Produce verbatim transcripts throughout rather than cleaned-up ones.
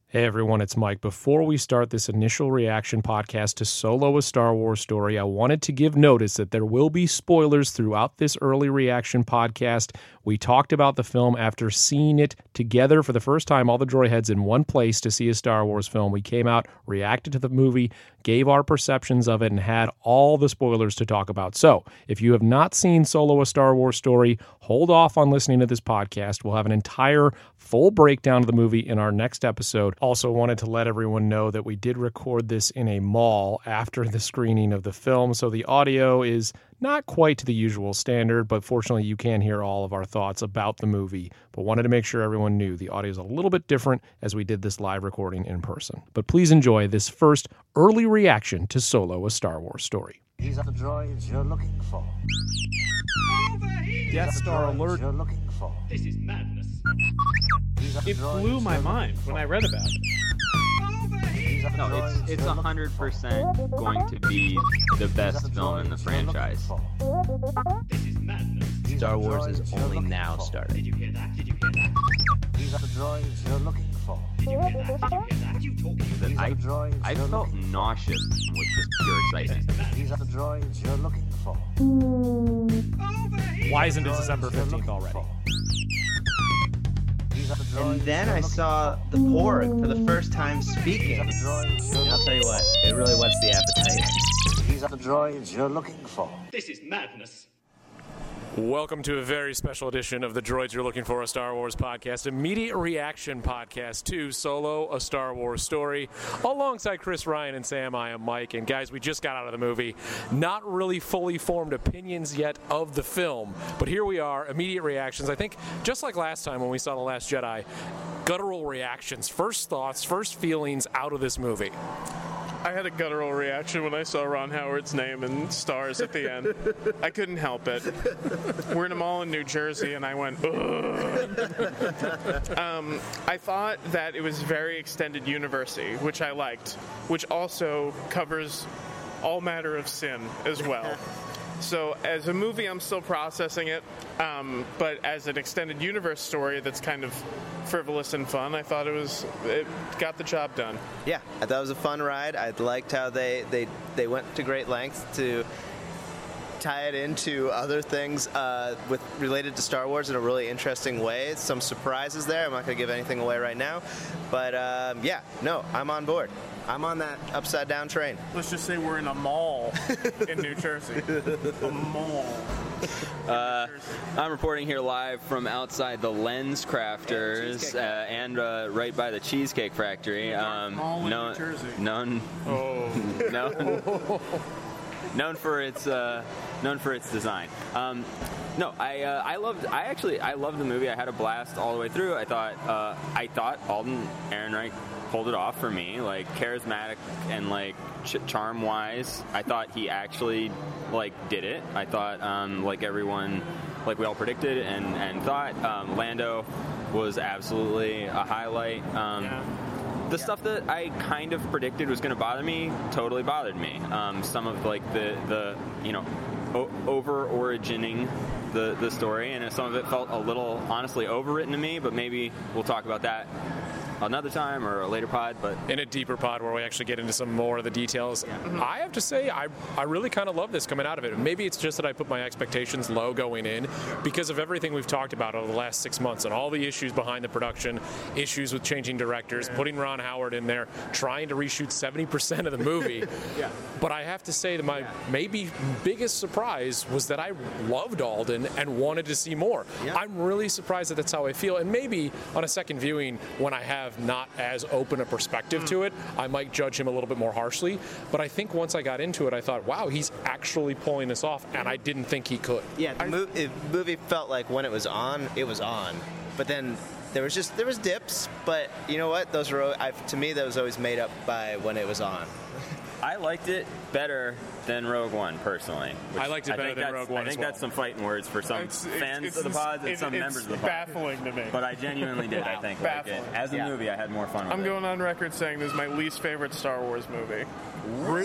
Hey everyone, it's Mike. Before we start this initial reaction podcast to Solo: A Star Wars Story, I wanted to give notice that there will be spoilers throughout this early reaction podcast. We talked about the film after seeing it together for the first time, all the droid heads in one place to see a Star Wars film. We came out, reacted to the movie, gave our perceptions of it, and had all the spoilers to talk about. So, if you have not seen Solo: A Star Wars Story, hold off on listening to this podcast. We'll have an entire full breakdown of the movie in our next episode. Also wanted to let everyone know that we did record this in a mall after the screening of the film, so the audio is not quite to the usual standard, but fortunately you can hear all of our thoughts about the movie. But wanted to make sure everyone knew the audio is a little bit different as we did this live recording in person. But please enjoy this first early reaction to Solo: A Star Wars Story. These are the droids you're looking for. Over here! Death Star alert. You're looking for. This is madness. These are the It droids blew my you're mind looking when I for. read about it. Over here! These are the No, droids it's it's you're a looking hundred for. percent going to be the These are best the film in the droids you're looking franchise. for. This is madness. These are Star the Wars is droids you're only looking now for. starting. Did you hear that? Did you hear that? These are the droids you're looking for. Did you hear that? Did you hear that? What are you talking about? These are I the droids I you're felt looking nauseous with just pure excitement. for. These are the droids you're looking for. Over here! Why isn't it Droids December you're fifteenth looking already? for. These are the droids And then you're I looking saw for. the Porg for the first time These are speaking. the droids you're And I'll looking tell you what, it really whets the appetite. for. These are the droids you're looking for. This is madness. Welcome to a very special edition of the Droids You're Looking For, a Star Wars podcast, immediate reaction podcast to Solo: A Star Wars Story. Alongside Chris Ryan and Sam, I am Mike. And guys, we just got out of the movie. Not really fully formed opinions yet of the film, but here we are, immediate reactions. I think just like last time when we saw The Last Jedi, guttural reactions, first thoughts, first feelings out of this movie. I had a guttural reaction when I saw Ron Howard's name and stars at the end. I couldn't help it. We're in a mall in New Jersey, and I went, ugh. um, I thought that it was very extended universe-y, which I liked, which also covers all matter of sin as well. So as a movie, I'm still processing it, um, but as an extended universe story that's kind of frivolous and fun, I thought it was it got the job done. Yeah, I thought it was a fun ride. I liked how they, they, they went to great lengths to tie it into other things uh, with related to Star Wars in a really interesting way. Some surprises there. I'm not going to give anything away right now. But um, yeah, no, I'm on board. I'm on that upside down train. Let's just say we're in a mall in New Jersey. A mall. Uh, I'm reporting here live from outside the Lens Crafters uh, and uh, right by the Cheesecake Factory. Um, Mall in known, New Jersey. known, Oh. known, known for its uh, known for its design. Um, no, I uh, I loved. I actually I loved the movie. I had a blast all the way through. I thought uh, I thought Alden Ehrenreich pulled it off for me, like charismatic and like ch- charm wise. I thought he actually like did it. I thought um, like everyone, like we all predicted and and thought um, Lando was absolutely a highlight. Um, Yeah. The stuff that I kind of predicted was going to bother me totally bothered me. Um, some of like the the you know o- over origining the the story, and some of it felt a little honestly overwritten to me. But maybe we'll talk about that another time or a later pod. But In a deeper pod where we actually get into some more of the details. I have to say, I, I really kind of love this coming out of it. Maybe it's just that I put my expectations low going in because of everything we've talked about over the last six months and all the issues behind the production, issues with changing directors, putting Ron Howard in there, trying to reshoot seventy percent of the movie. Yeah. But I have to say that my maybe biggest surprise was that I loved Alden and wanted to see more. Yeah. I'm really surprised that that's how I feel. And maybe on a second viewing, when I have not as open a perspective to it, I might judge him a little bit more harshly. But I think once I got into it, I thought, wow, he's actually pulling this off, and I didn't think he could. Yeah, the mo- the movie felt like when it was on, it was on. But then there was just, there was dips, but you know what? Those were, al- I, to me, that was always made up by when it was on. I liked it better than Rogue One, personally. which I liked it better think than that's- Rogue One I think as well. that's some fighting words for some It's- it's- fans it's of the ins- pods and it- some it's members of the pod. baffling to me. But I genuinely did, I think. Like it, Baffling. as a Yeah. movie, I had more fun with I'm it. going on record saying this is my least favorite Star Wars movie. Really?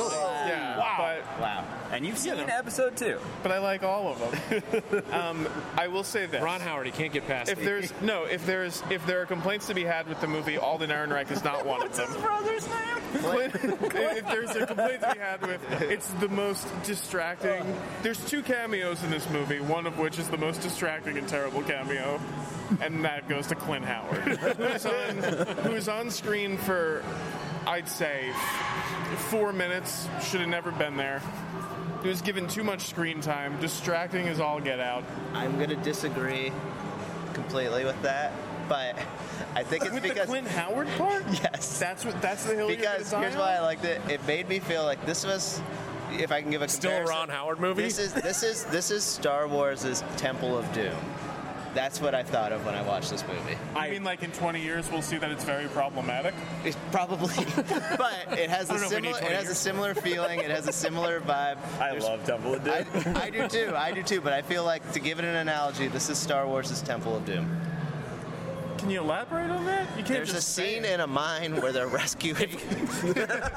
Yeah, Wow. but Wow. And you've seen know. episode two. but I like all of them. um, I will say this: Ron Howard, he can't get past if it. there's no, if there's if there are complaints to be had with the movie, Alden Ehrenreich is not one of them. brother's name? Clint, if there's a complaint to be had with, it's the most distracting. There's two cameos in this movie, one of which is the most distracting and terrible cameo, and that goes to Clint Howard, who's on, who's on screen for, I'd say, four minutes. Should have never been there. He was given too much screen time, distracting as all get out. I'm gonna disagree completely with that, but I think it's With because the Clint Howard part? yes, That's what. That's the hill you're because gonna die here's on? why I liked it. It made me feel like this was, if I can give a Still a comparison, Ron Howard movie? This is this is this is Star Wars' Temple of Doom. That's what I thought of when I watched this movie. I mean, like in twenty years, we'll see that it's very problematic. It's probably, but it has I a don't know if we need similar. It twenty has a years. similar feeling. It has a similar vibe. I love Temple of Doom. I, I do too. I do too. But I feel like to give it an analogy, this is Star Wars' Temple of Doom. Can you elaborate on that? You can't There's a just say scene it. in a mine where they're rescuing, and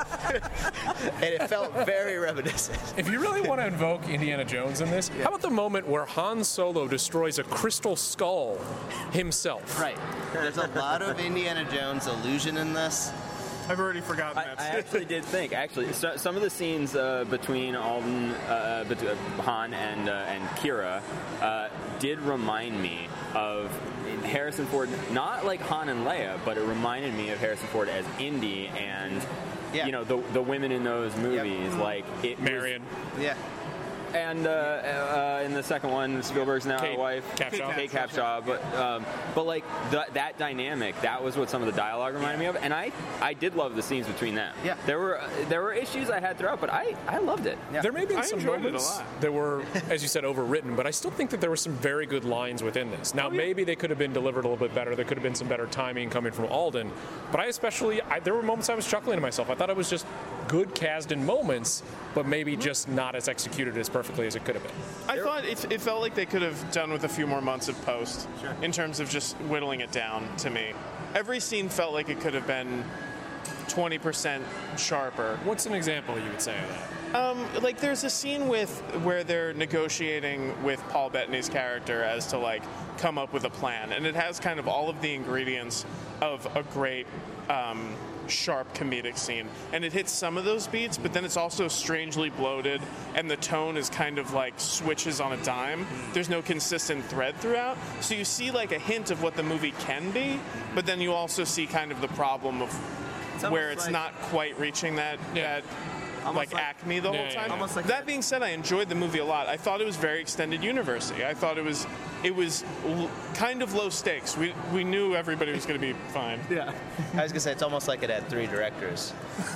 it felt very reminiscent. If you really want to invoke Indiana Jones in this, how about the moment where Han Solo destroys a crystal skull himself? Right. There's a lot of Indiana Jones illusion in this. I've already forgotten I, that. I actually did think. Actually, so, some of the scenes uh, between Alden, uh, bet- uh, Han, and uh, and Kira uh, did remind me of Harrison Ford. Not like Han and Leia, but it reminded me of Harrison Ford as Indy and Yeah. you know the the women in those movies. Like it was- Marion. Yeah. and uh, uh, in the second one, Spielberg's now Kate wife, Capshaw. Kate Capshaw. But um, but like th- that dynamic, that was what some of the dialogue reminded me of, and I I did love the scenes between them. Yeah. there were there were issues I had throughout, but I I loved it. Yeah. There may be I some enjoyed it a moments lot. that were, as you said, overwritten, but I still think that there were some very good lines within this. Now, maybe they could have been delivered a little bit better. There could have been some better timing coming from Alden, but I especially, I, there were moments I was chuckling to myself. I thought it was just good Kasdan moments, but maybe just not as executed as perfectly as it could have been. I thought it, it felt like they could have done with a few more months of post in terms of just whittling it down to me. Every scene felt like it could have been twenty percent sharper. What's an example you would say of that? Um, like there's a scene with where they're negotiating with Paul Bettany's character as to like come up with a plan, and it has kind of all of the ingredients of a great um, sharp comedic scene, and it hits some of those beats, but then it's also strangely bloated, and the tone is kind of like switches on a dime. There's no consistent thread throughout, so you see like a hint of what the movie can be, but then you also see kind of the problem of where almost it's like- not quite reaching that Yeah. that Almost like, like- acme the Yeah, whole yeah, time. yeah. Almost like that that- being said, I enjoyed the movie a lot. I thought it was very extended universe-y. I thought it was it was l- kind of low stakes. We we knew everybody was going to be fine. Yeah. I was gonna say it's almost like it had three directors.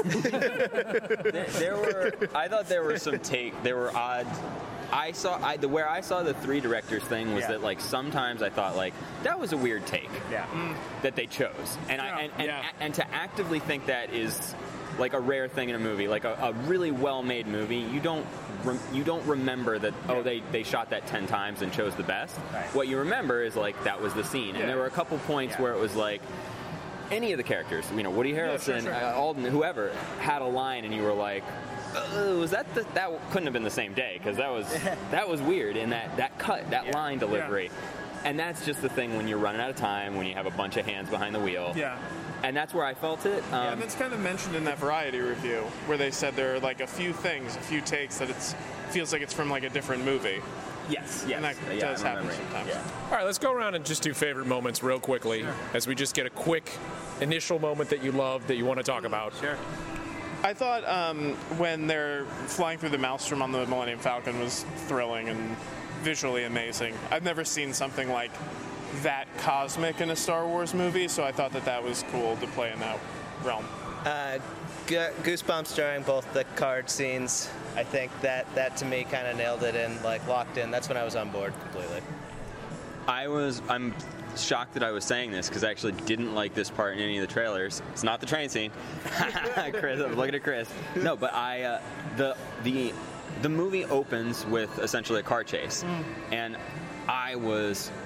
there, there were I thought there were some take there were odd I saw I, the where I saw the three directors thing was Yeah. that like sometimes I thought like that was a weird take Yeah. that they chose, and I and and, Yeah. and to actively think that is like a rare thing in a movie, like a, a really well-made movie. You don't rem- you don't remember that oh they, they shot that ten times and chose the best. Right. What you remember is like that was the scene, Yeah. and there were a couple points Yeah. where it was like. Any of the characters, you know, Woody Harrelson, sure. Uh, Alden, whoever, had a line, and you were like, uh, "Was that the, that couldn't have been the same day?" Because that was that was weird in that that cut, that Yeah. line delivery, and that's just the thing when you're running out of time, when you have a bunch of hands behind the wheel, Yeah. and that's where I felt it. Um, And it's kind of mentioned in that Variety review where they said there are like a few things, a few takes that it's feels like it's from like a different movie. yes, yes, And that yeah, does I'm happen remembering. sometimes. Yeah. All right, let's go around and just do favorite moments real quickly as we just get a quick initial moment that you loved that you want to talk about. Sure. I thought um, when they're flying through the Maelstrom on the Millennium Falcon was thrilling and visually amazing. I've never seen something like that cosmic in a Star Wars movie, so I thought that that was cool to play in that realm. Uh, Go- Goosebumps during both the card scenes. I think that that to me kind of nailed it and like locked in. That's when I was on board completely. I was. I'm shocked that I was saying this because I actually didn't like this part in any of the trailers. It's not the train scene. Chris, I'm looking at Chris. No, but I uh, the the the movie opens with essentially a car chase, and I was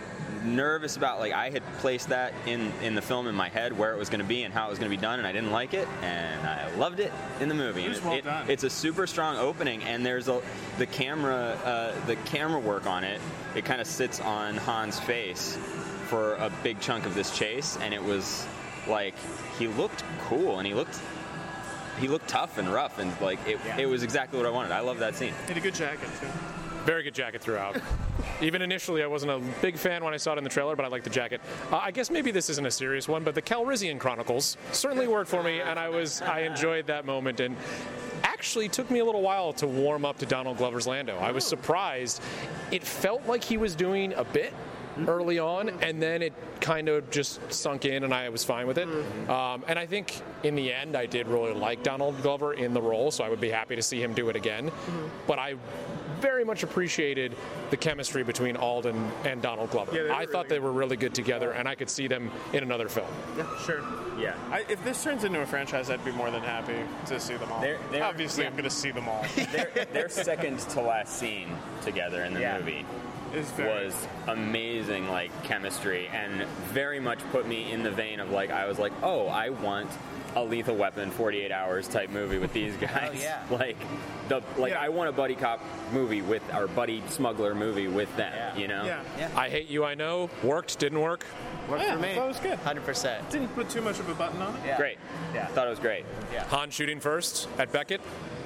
nervous about, like, I had placed that in, in the film in my head where it was going to be and how it was going to be done, and I didn't like it, and I loved it in the movie. It was And well it- done. It's a super strong opening, and there's a the camera uh, the camera work on it. It kind of sits on Han's face for a big chunk of this chase, and it was like he looked cool, and he looked he looked tough and rough, and like it, it was exactly what I wanted. I love that scene. He had a good jacket too. Very good jacket throughout. Even initially, I wasn't a big fan when I saw it in the trailer, but I like the jacket. Uh, I guess maybe this isn't a serious one, but the Calrissian Chronicles certainly worked for me, and I was I enjoyed that moment. And actually took me a little while to warm up to Donald Glover's Lando. I was surprised. It felt like he was doing a bit early on, and then it kind of just sunk in, and I was fine with it. Um, and I think in the end, I did really like Donald Glover in the role, so I would be happy to see him do it again. But I very much appreciated the chemistry between Alden and Donald Glover. Yeah, they were I thought really they were really good together, and I could see them in another film. Sure. Yeah. I, if this turns into a franchise, I'd be more than happy to see them all. They're- they're- Obviously, yeah. I'm going to see them all. their, their second to last scene together in the Yeah. movie It's very was amazing, like chemistry, and very much put me in the vein of like I was like, oh, I want a Lethal Weapon forty-eight hours type movie with these guys. Oh, yeah. Like the like Yeah. I want a buddy cop movie with or buddy smuggler movie with them. Yeah. You know? Yeah. I Hate You, I Know. Worked, didn't work. Worked Yeah, for me. I thought it was good. one hundred percent. Didn't put too much of a button on it. Yeah. Great. Yeah. Thought it was great. Han shooting first at Beckett.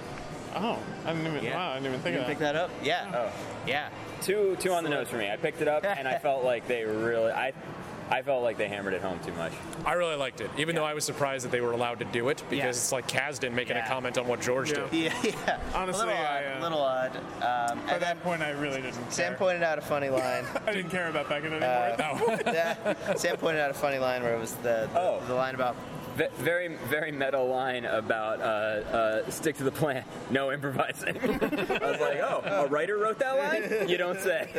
Oh, I didn't even. Yeah. Wow, I didn't even think You of pick that. that up? Yeah. Oh. Yeah. Two two on the nose for me. I picked it up and I felt like they really I I felt like they hammered it home too much. I really liked it, even though I was surprised that they were allowed to do it, because Yeah. it's like Kasdan making Yeah. a comment on what George Yeah. did. Yeah. yeah. Honestly, a little I, odd. uh, little odd. Um, By and then that point, I really didn't Sam care. pointed out a funny line. I didn't care about Beckett anymore. Uh, no. yeah. Sam pointed out a funny line where it was the the, Oh. the line about V- very, very meta line about uh, uh, stick to the plan, no improvising. I was like, oh, a writer wrote that line? You don't say.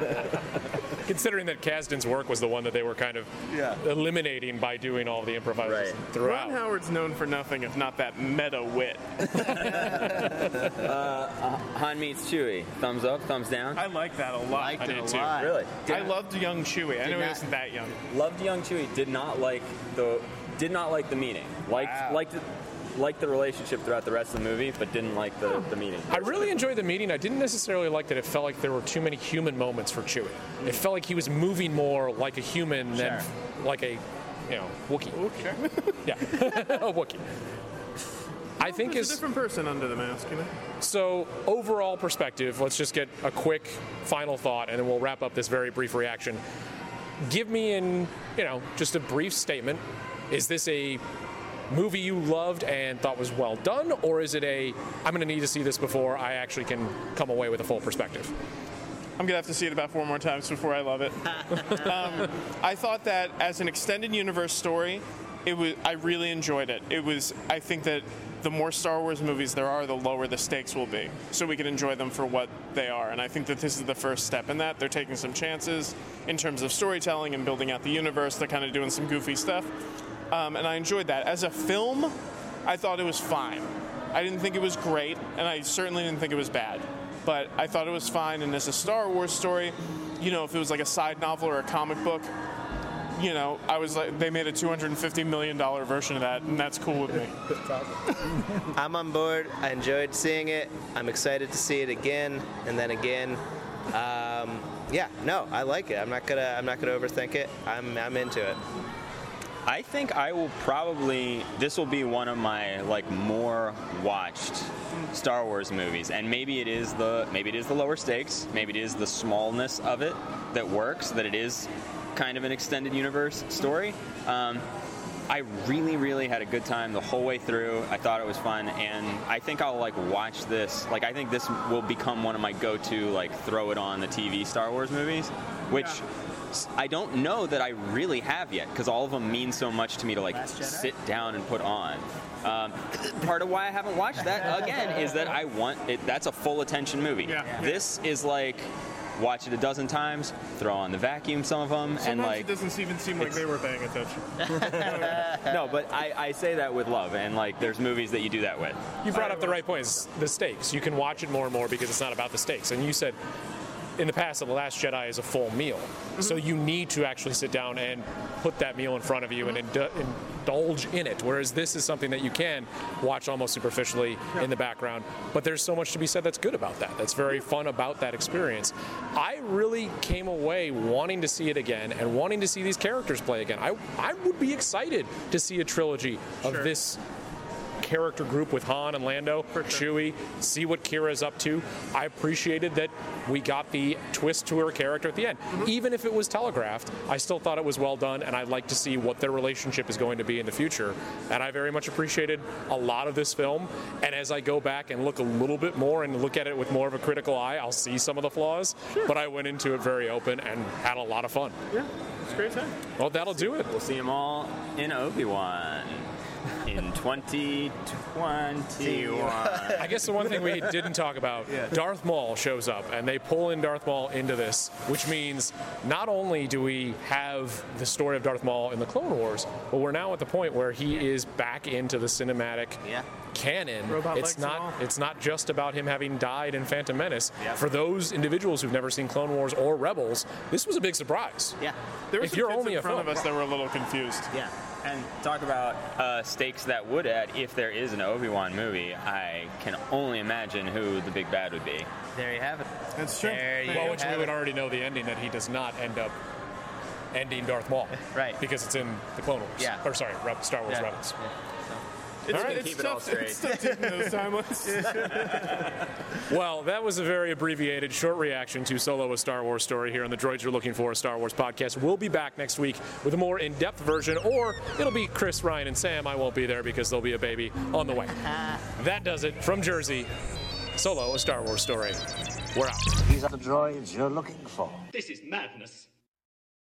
Considering that Kasdan's work was the one that they were kind of Yeah. eliminating by doing all the improvisers Right. Ron throughout. Howard's known for nothing if not that meta wit. Han meets Chewie. Thumbs up, thumbs down. I like that a lot. liked I it did a too. lot. Really? I loved young Chewie. I know he not- wasn't that young. Loved young Chewie. Did not like the did not like the meeting. Liked Wow. liked it, liked the relationship throughout the rest of the movie, but didn't like the, the meeting. I really enjoyed the meeting. I didn't necessarily like that it felt like there were too many human moments for Chewie. It felt like he was moving more like a human than like a, you know, Wookiee. Okay. Yeah, a Wookiee. I think He's a is different person under the mask, you know? so overall perspective. Let's just get a quick final thought, and then we'll wrap up this very brief reaction. Give me in, you know, just a brief statement. Is this a movie you loved and thought was well done, or is it a I'm going to need to see this before I actually can come away with a full perspective? I'm gonna have to see it about four more times before I love it. um, I thought that as an extended universe story, it was. I really enjoyed it. It was. I think that the more Star Wars movies there are, the lower the stakes will be, so we can enjoy them for what they are. And I think that this is the first step in that. They're taking some chances in terms of storytelling and building out the universe. They're kind of doing some goofy stuff, um, and I enjoyed that. As a film, I thought it was fine. I didn't think it was great, and I certainly didn't think it was bad. But I thought it was fine, and as a Star Wars story, you know, if it was like a side novel or a comic book, you know, I was like, they made a two hundred fifty million dollars version of that, and that's cool with me. I'm on board. I enjoyed seeing it. I'm excited to see it again and then again. Um, yeah, no, I like it. I'm not gonna. I'm not gonna overthink it. I'm. I'm into it. I think I will probably this will be one of my like more watched Star Wars movies, and maybe it is the maybe it is the lower stakes, maybe it is the smallness of it that works, that it is kind of an extended universe story. Um, I really, really had a good time the whole way through. I thought it was fun, and I think I'll like watch this. Like, I think this will become one of my go-to like throw it on the T V Star Wars movies, which. Yeah. I don't know that I really have yet, because all of them mean so much to me to like Last Jedi? sit down and put on. Um, part of why I haven't watched that again is that I want it. That's a full attention movie. Yeah. Yeah. This is like watch it a dozen times, throw on the vacuum some of them, and Sometimes like it doesn't even seem like it's- they were paying attention. no, but I, I say that with love, and like there's movies that you do that with. You brought up the right points. The stakes. You can watch it more and more because it's not about the stakes. And you said in the past, The Last Jedi is a full meal. Mm-hmm. So you need to actually sit down and put that meal in front of you mm-hmm. and indu- indulge in it. Whereas this is something that you can watch almost superficially yeah. in the background. But there's so much to be said that's good about that. That's very fun about that experience. I really came away wanting to see it again and wanting to see these characters play again. I, I would be excited to see a trilogy of sure. this character group with Han and Lando, sure. Chewie, see what Kira's up to. I appreciated that we got the twist to her character at the end. Mm-hmm. Even if it was telegraphed, I still thought it was well done, and I'd like to see what their relationship is going to be in the future. And I very much appreciated a lot of this film, and as I go back and look a little bit more and look at it with more of a critical eye, I'll see some of the flaws, sure. but I went into it very open and had a lot of fun. Yeah, it's a great time. Well, that'll do it. We'll see them all in Obi-Wan. In twenty twenty-one. I guess the one thing we didn't talk about, yeah. Darth Maul shows up, and they pull in Darth Maul into this, which means not only do we have the story of Darth Maul in the Clone Wars, but we're now at the point where he is back into the cinematic yeah. canon. Robot it's not it's not just about him having died in Phantom Menace. Yeah. For those individuals who've never seen Clone Wars or Rebels, this was a big surprise. Yeah. There were if some you're kids only in a front film. of us that were a little confused. Yeah. And talk about uh, stakes that would add if there is an Obi-Wan movie. I can only imagine who the big bad would be. There you have it. That's true. There you Well, which have we would it. already know the ending, that he does not end up ending Darth Maul. Right. Because it's in the Clone Wars. Yeah. Or sorry, Re- Star Wars Yeah. Rebels. Yeah. It's, All right. it's Keep it tough, all straight. It's tough taking those timelines. Well, that was a very abbreviated, short reaction to Solo: A Star Wars Story here on the Droids You're Looking For, a Star Wars podcast. We'll be back next week with a more in-depth version, or it'll be Chris, Ryan, and Sam. I won't be there because there'll be a baby on the way. That does it from Jersey. Solo: A Star Wars Story. We're out. These are the droids you're looking for. This is madness.